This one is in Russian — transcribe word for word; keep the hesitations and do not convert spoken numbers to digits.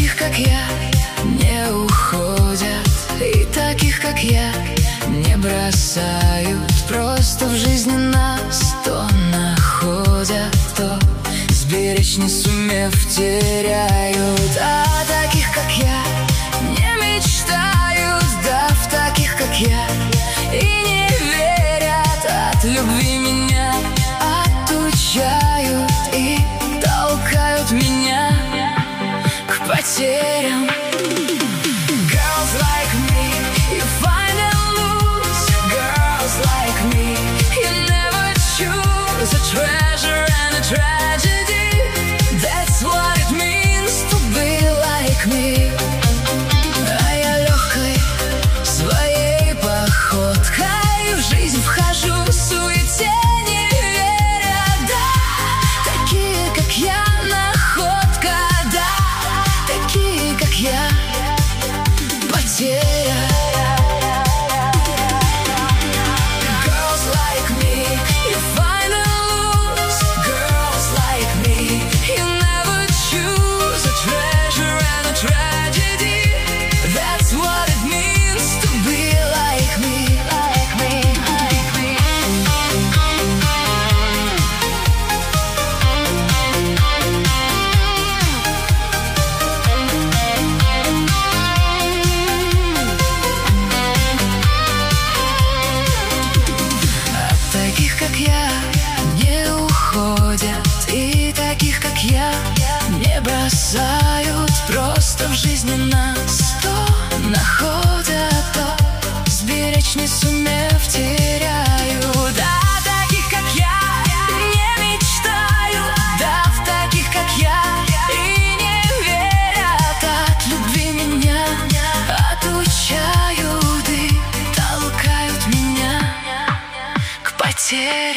таких, как я, не уходят, и таких, как я, не бросают. Просто в жизни нас то находят, то сберечь не сумев теряют. А таких, как я, не мечтают, да в таких, как я, и не верят. От любви меня отучают и толкают меня к потерям. Girls like me, you find and lose. Girls like me, you never choose. A treasure and a tragedy, that's what it means to be like me. А я легкой своей походкой в жизнь вхожу, в суете не веря. Да, такие, как я, находка, да, такие, как я, потеря. Girls like me, you find and lose. Girls like me, you never choose. A treasure and a tragedy, that's what it means to be like me. Like me, like me. От таких, как я, не уходят, и таких, как я, не бросают. Просто в жизни нас то находят, то сберечь не сумев теряют. А таких, как я, не мечтают, да в таких, как я, и не верят. От любви меня отучают и толкают меня к потере.